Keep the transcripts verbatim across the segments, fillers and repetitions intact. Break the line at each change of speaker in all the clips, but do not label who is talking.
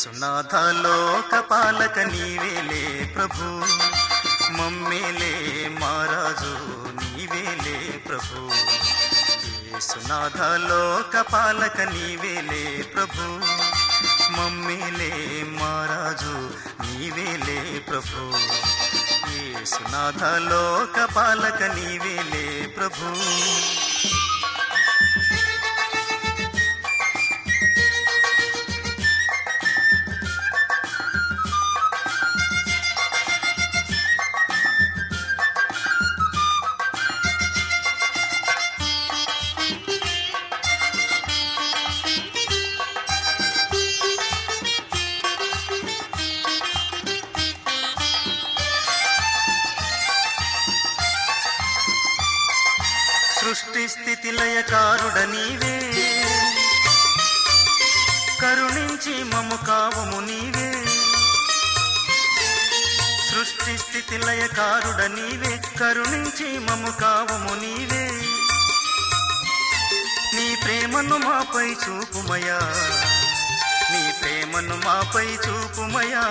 యేసునాథ లోకపాలక నీవేలే ప్రభు, మమ్మేలే మారాజు నీవేలే ప్రభు. యేసునాథ లోకపాలక నీవేలే ప్రభు, మమ్మేలే మారాజు నీవేలే ప్రభు. యేసునాథ లోకపాలక నీవేలే ప్రభు. సృష్టి స్థితి లయకారుడ నీవే, కరుణించి మము కావము నీవే. సృష్టి స్థితి లయకారుడ నీవే, కరుణించి మము కావము నీవే. నీ ప్రేమను మాపై చూపుమయా, నీ ప్రేమను మాపై చూపుమయా.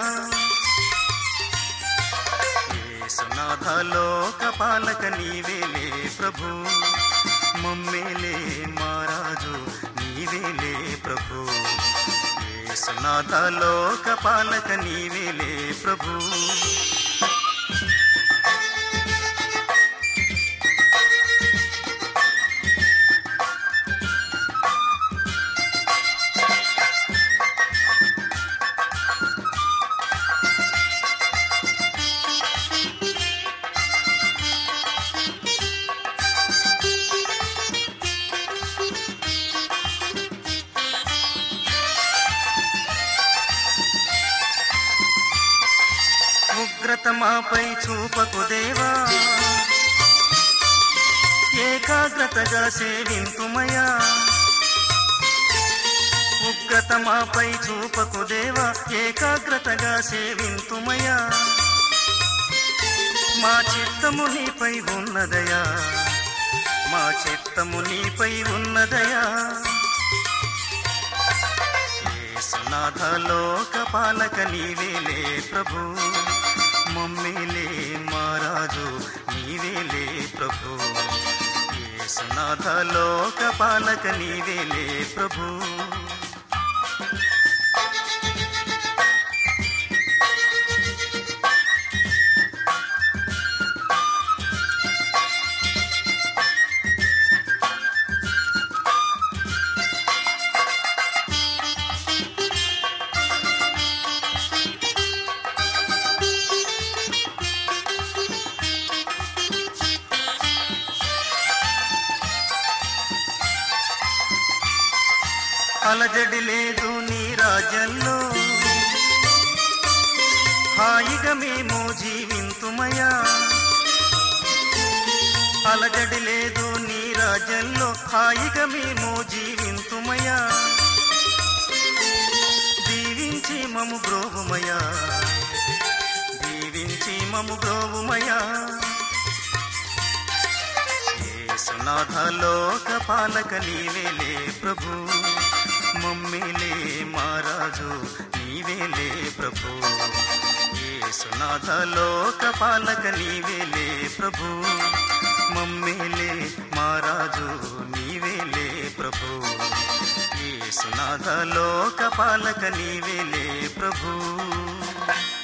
యేసునాథ లోకపాలక నీవేలే ప్రభు, మమ్మేలే మారాజు నీవేలే ప్రభు. యేసునాథ లోకపాలక నీవేలే ప్రభు. ఉగ్రత మాపై చూపకు దేవా, ఏకాగ్రతగా సేవింతుమయా. ఉగ్రత మాపై చూపకు దేవా, ఏకాగ్రతగా సేవింతుమయా. మా చిత్తము నీపై ఉన్నదయా, మా చిత్తము నీపై ఉన్నదయా. యేసునాథ లోకపాలక నీవేలే ప్రభు, మమ్మేలే మారాజు నీవేలే ప్రభు. యేసునాథ లోకపాలక నీవేలే ప్రభు. అలజడి లేదు నీ రాజ్యంలో, హాయిగా మేము జీవింతుమయా. అలజడి లేదు నీ రాజ్యంలో, హాయిగా మేము జీవింతుమయా. దీవించి మము బ్రోవుమయా, దీవించి మము బ్రోవుమయా. యేసునాథ లోకపాలక నీవేలే ప్రభు, మమ్మేలే మారాజు నీవేలే ప్రభు. యేసునాథ లోకపాలక నీవేలే ప్రభు, మమ్మేలే మారాజు నీవేలే ప్రభు. యేసునాథ లోకపాలక నీవేలే ప్రభు.